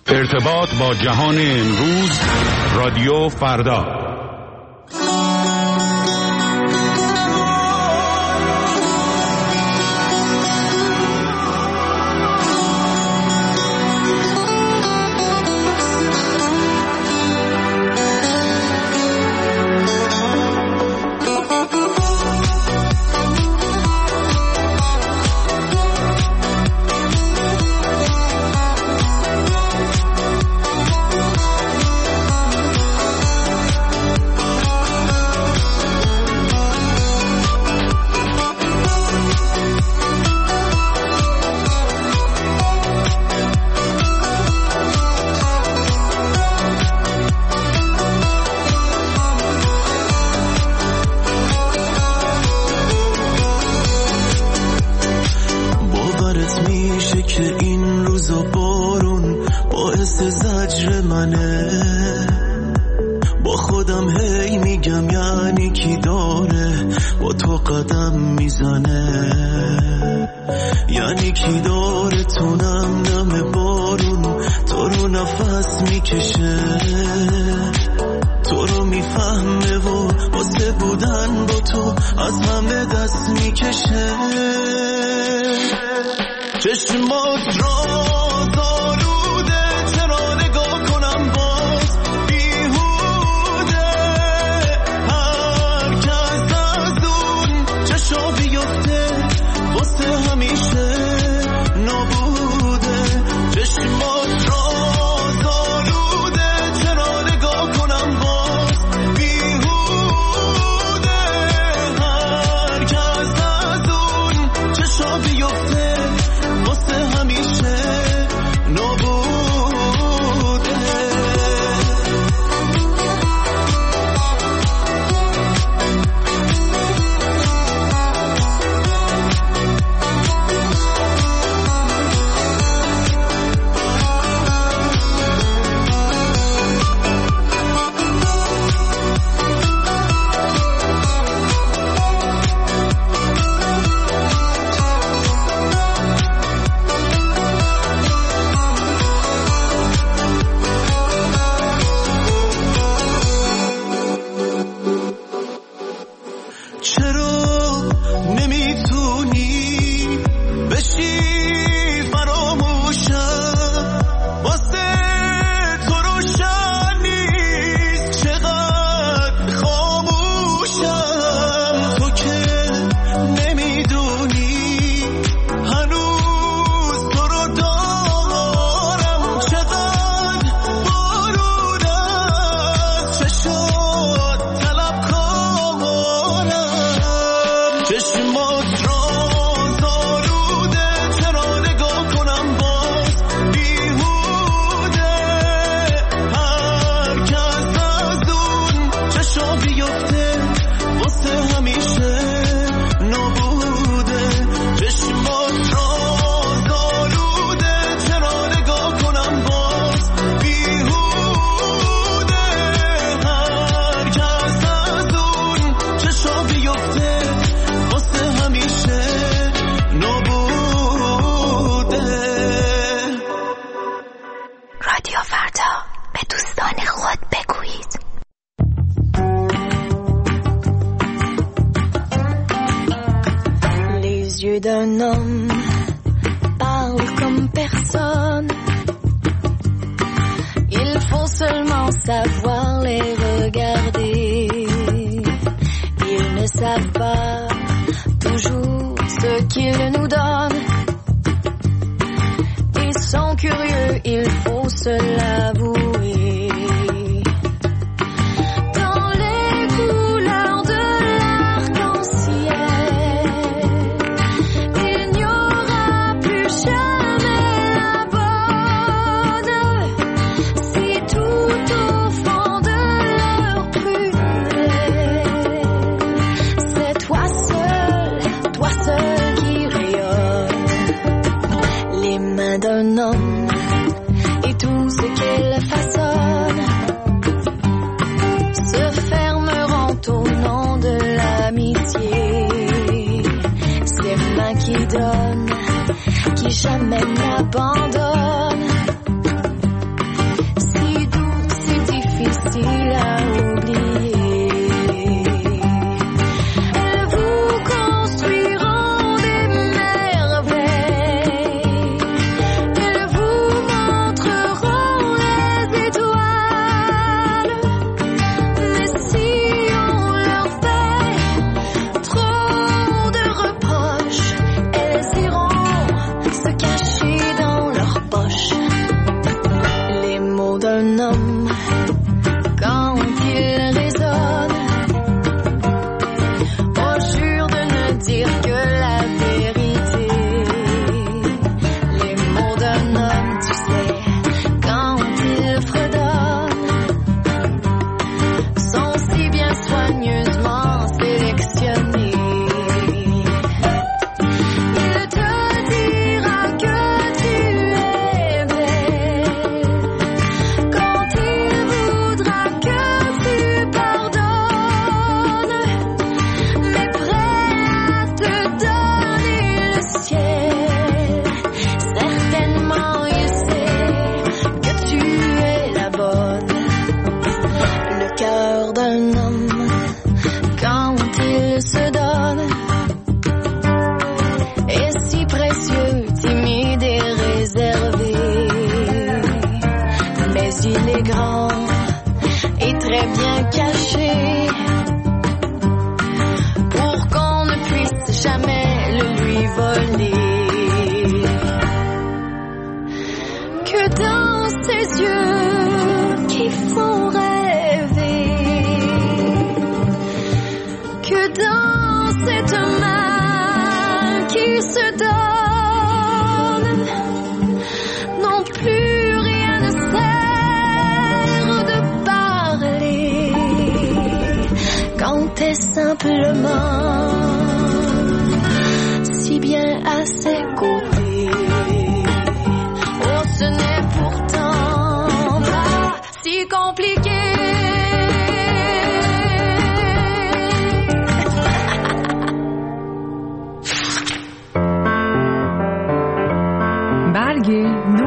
ارتباط با جهان امروز، رادیو فردا. D'un homme parle comme personne. Il faut seulement savoir les regarder. Ils ne savent pas toujours ce qu'ils nous donnent. Ils sont curieux, il faut se l'avouer. D'un homme et tout ce qu'il façonne se fermeront au nom de l'amitié. Ces mains qui donnent, qui jamais n'abandonnent, que dans ses yeux qui font rêver, que dans cette main qui se donne, non plus rien ne sert de parler quand est simplement si bien à ses côtés. Oh, ce n'est pourtant pas si compliqué. برگ نو.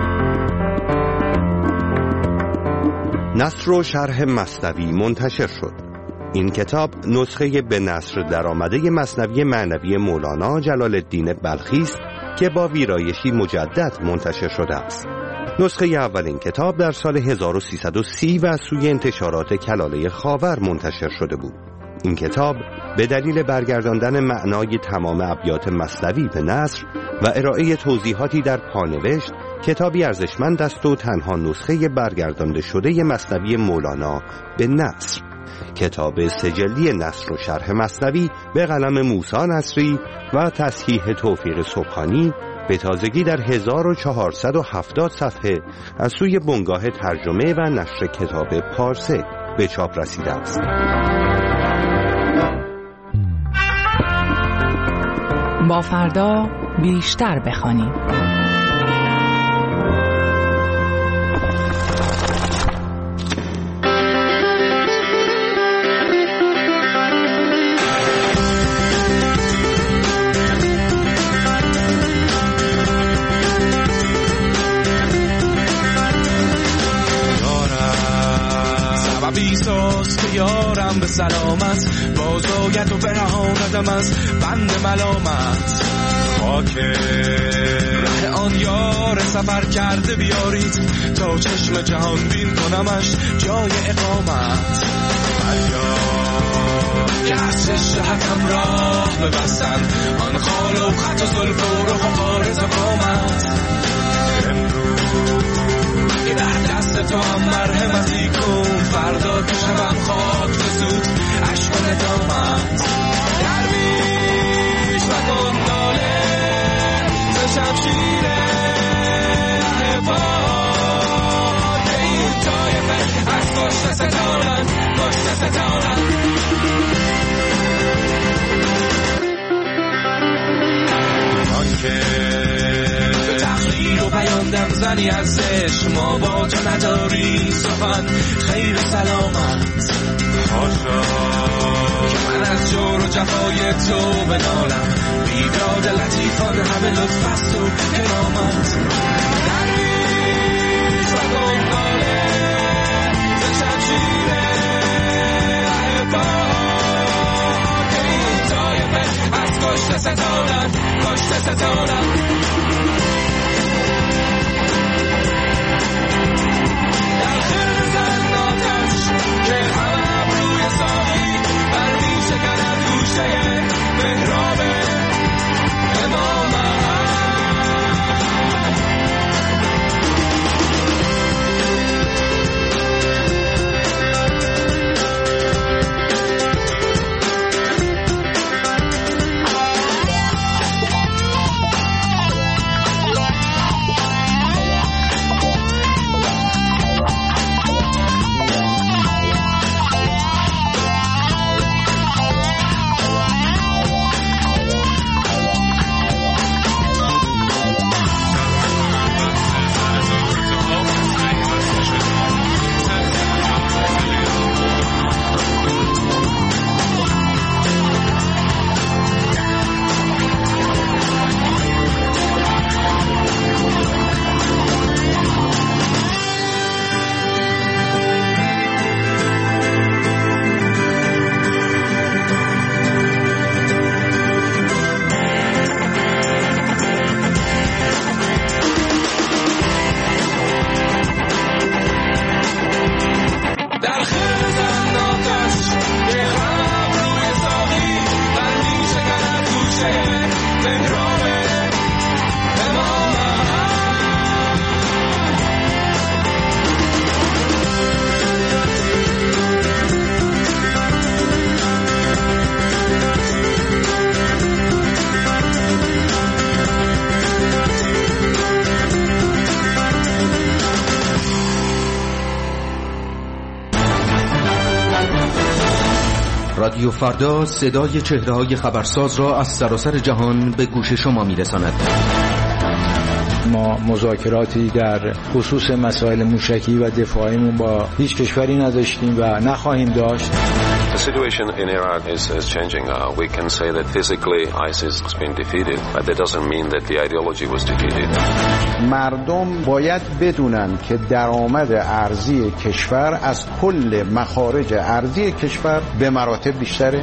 نثر و شرح مثنوی منتشر شد. این کتاب نسخه به نثر درآمده مثنوی معنوی مولانا جلال الدین بلخی است که با ویرایشی مجدد منتشر شده است. نسخه اول این کتاب در سال 1330 و سوی انتشارات کلاله خاور منتشر شده بود. این کتاب به دلیل برگرداندن معنای تمام ابیات مثنوی به نثر و ارائه توضیحاتی در پانوشت کتابی ارزشمند است و تنها نسخه برگردانده شده مثنوی مولانا به نثر. کتاب سجلی نثر و شرح مثنوی به قلم موسی نصری و تصحیح توفیق سبحانی به تازگی در 1470 صفحه از سوی بنگاه ترجمه و نشر کتاب پارسه به چاپ رسیده است. با فردا بیشتر بخوانیم. بیساز که یارم به سلامت بازاید و برهاندم از بند ملامت. خاک ره آن یار سفر کرده بیارید تا چشم جهان بین کنمش جای اقامت. فریاد که از شهتم راه ببستند آن خال و خط و زلف و رخ و عارض قامت. در دست تو هم مرحمتی کن فردا که شبم خاک بسود عشق و ندامت. درویش و گنداله ز شمشیر عباد این طایفه از کشته ستانند کشته ستانند. آنکه و بیاندم زنی ازش ما با تو نداری سخن خیر سلامت. حاشا که من از جور و جفای تو بنالم بیداد لطیفان همه لطف است و کرامت. درویش و گنداله ز شمشیر عباد این طایفه از کشته ستانند کشته ستانند. که هم روی ساقی بر می شکند گوشه محراب امامت. رادیو فردا صدای چهره‌های خبرساز را از سراسر جهان به گوش شما می‌رساند. ما مذاکراتی در خصوص مسائل موشکی و دفاعیمون با هیچ کشوری نداشتیم و نخواهیم داشت. The situation in Iran is changing. We can say that physically ISIS has been defeated, but that doesn't mean that the ideology was defeated. مردم باید بدونن که درآمد ارزی کشور از کل مخارج ارزی کشور به مراتب بیشتره.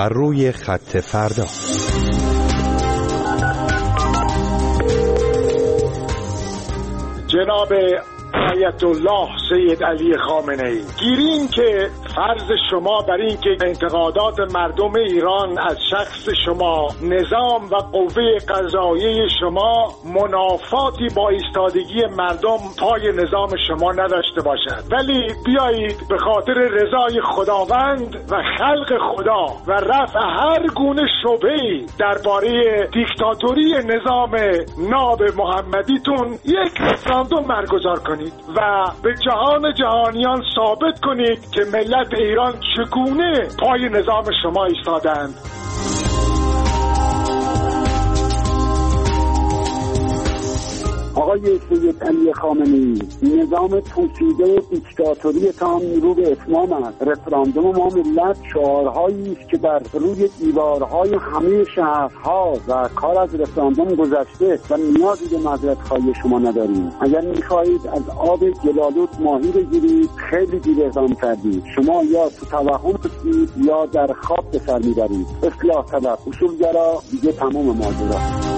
بر روی خط فردا. جناب آیت الله سید علی خامنه‌ای، گیریم که فرض شما بر این که انتقادات مردم ایران از شخص شما، نظام و قوه قضاییه شما منافاتی با ایستادگی مردم پای نظام شما نداشته باشد، ولی بیایید به خاطر رضای خداوند و خلق خدا و رفع هر گونه شبهه‌ای درباره دیکتاتوری نظام ناب محمدیتون یک رفراندوم برگزار کنید و به جهان جهانیان ثابت کنید که ملت ایران چگونه پای نظام شما ایستادند. آقای سید علی خامنه‌ای، نظام پوسیده دیکتاتوری تان رو به اتمام است. رفراندوم ما ملت شعارهایی است که بر روی دیوارهای همه شهرها و کار از رفراندوم گذشته و نیازی به معذرت‌خواهی شما نداریم. اگر می‌خواهید از آب گلالود ماهی بگیرید خیلی دیر اقدام کردید. شما یا تو توهم هستید یا در خواب به سر میبرید. اصلاح طلب، اصولگرا، دیگه تمام ماجرا.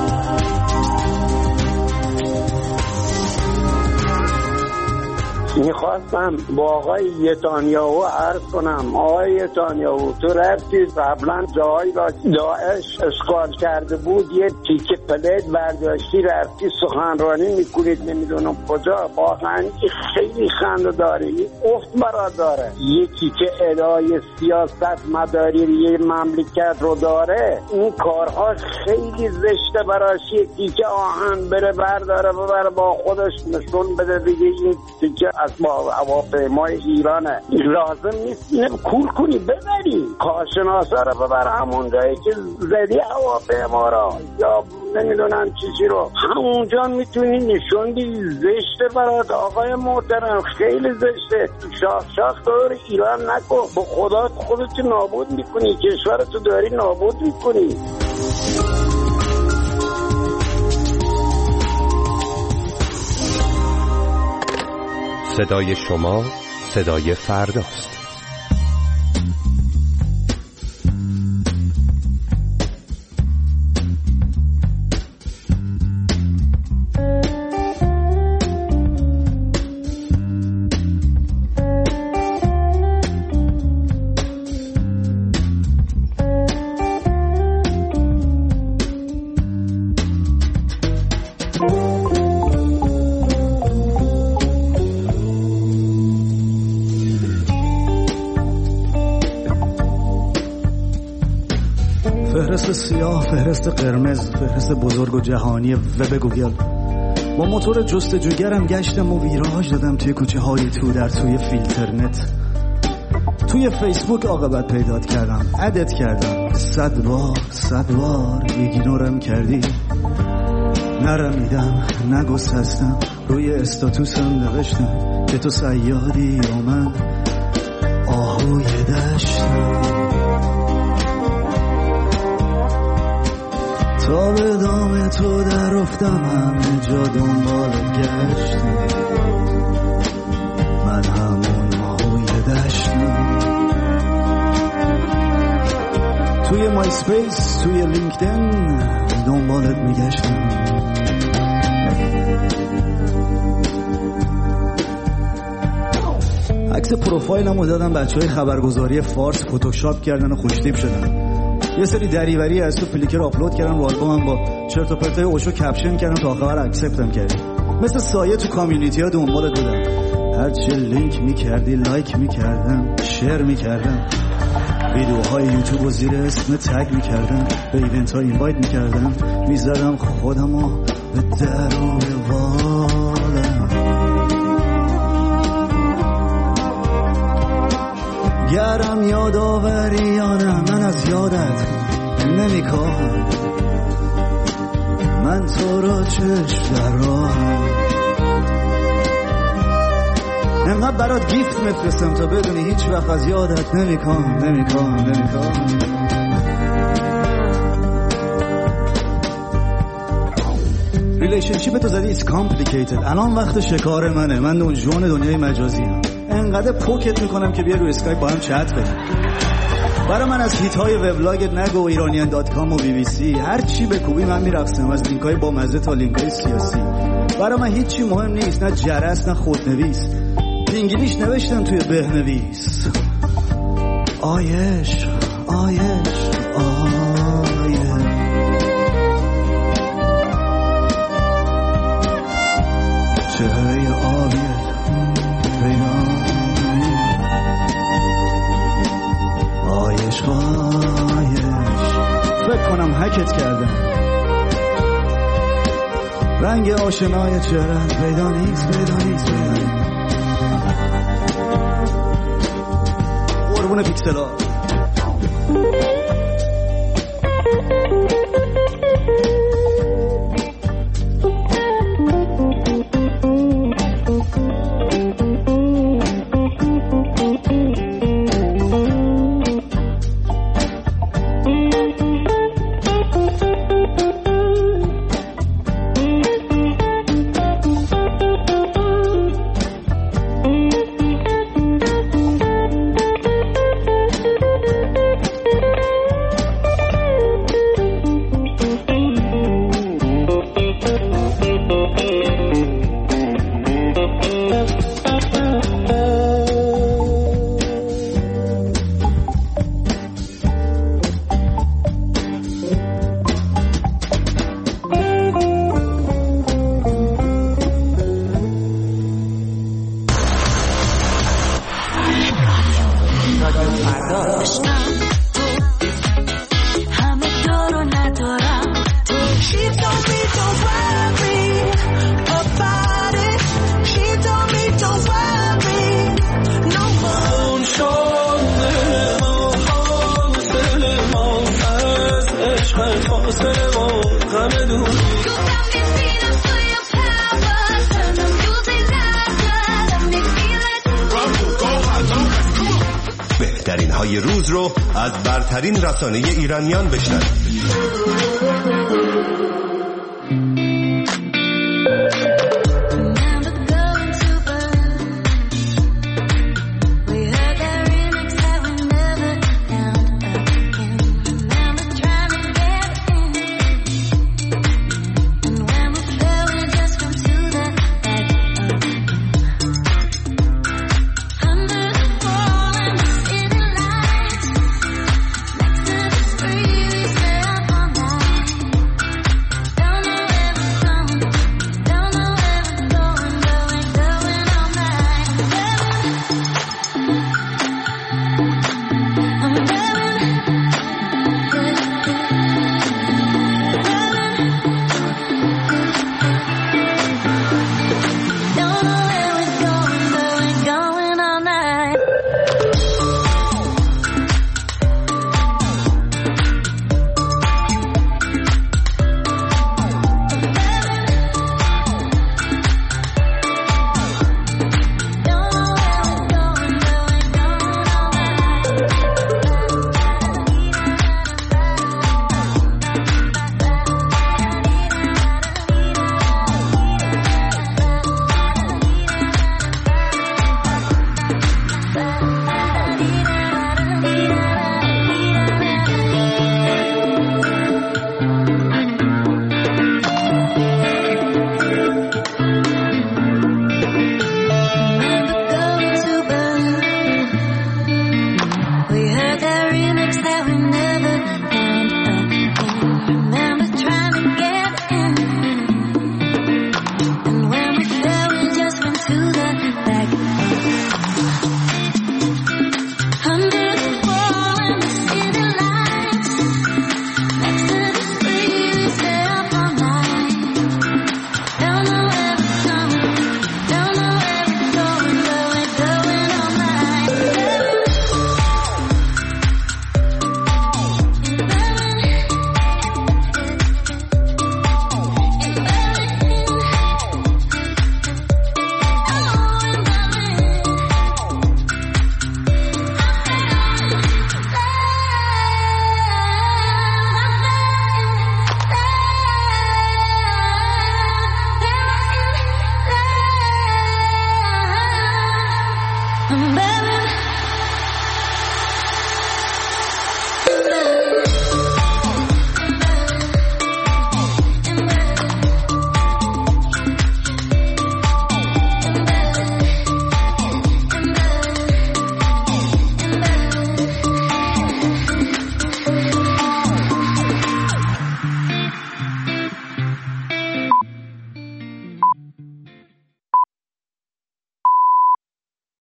میخواستم با آقای نتانیاهو عرض کنم، آقای نتانیاهو تو رفتی قبلا جایی را داعش اشغال کرده بود یه تیکه پلیت برداشتی رفتی سخنرانی میکنید نمیدونم کجا، واقعا خیلی خنده داری، افت برا داره. یکی که ادای سیاست مداری یه مملکت رو داره این کارها خیلی زشته براش. یکی که آهن بره برداره ببره با خودش نشون بده دیگه این تیکه از با هواپیمای ایرانه، لازم نیست اینه کول کنی ببری کارشناسا رو ببر همون جایی که زدی هواپیما را یا نمیدونم چیزی رو همونجا میتونی نشون بدی. زشته برات آقای محترم، خیلی زشته. شاخ دور ایران نکن، به خدا خودت نابود میکنی، کشورتو داری نابود میکنی. صدای شما صدای فرداست. فهرست سیاه، فهرست قرمز، فهرست بزرگ و جهانی وب گوگل. با موتور جستجوگرم گشتم و ویراژ دادم توی کوچه های تو در توی فیلترنت. توی فیسبوک عاقبت پیدات کردم، ادت کردم، 100 بار ایگنورم کردی. نرمیدم، نگسستم، روی استاتوسم نوشتم که تو صیادی یا من آهوی دشتم. تا به دام تو در افتم همه جا دنبالت گشتم، من همون آهوی دشتم. توی مای سپیس، توی لینکدین دنبالت میگشتم. عکس پروفایلمو دادم بچهای خبرگزاری فارس فتوشاپ کردن و خوشتیپ شدن. یه سری دریوری از تو فلیکر آپلود کردم رو آلبومم، با چرت و پرتای اوشو کپشن کردم تا آخر اکسپتم کردی. مثل سایه تو کامیونیتی ها دنبالت بودم، هرچی لینک میکردی لایک میکردم، شیر میکردم، ویدیوهای یوتیوب و زیر اسم تگ میکردم، به ایونت ها اینوایت میکردم، میزدم خودمو به در و بالم. گرم یادآوریانم، من از یادت نمیکنم، من تو را چشم در راهم. انقدر برات گیفت میفرستم تا بدونی هیچ وقت از یادت نمیکنم. ریلیشنشیپ تو زدی it's complicated. الان وقت شکار منه، من دنجون دنیای مجازی هم. انقدر پوکت میکنم که بیا رو اسکایپ با هم چت کنیم. برای من از هیت‌های وبلاگ نگو و iranian.com و BBC هر چی بکوبی من میرقصم، از لینک‌های با مزه تا لینک‌های سیاسی. برای من هیچی مهم نیست، نه جرس نه خودنویس، انگلیش نوشتم توی بهنویس. آیش آیش آیش چهره آبیت آیش آیش فکر کنم هکت کردم، رنگ آشنای چهره‌ات پیدا نیست قربون پیکسلا. بهترین های روز رو از برترین رسانه ایرانیان بشنوید.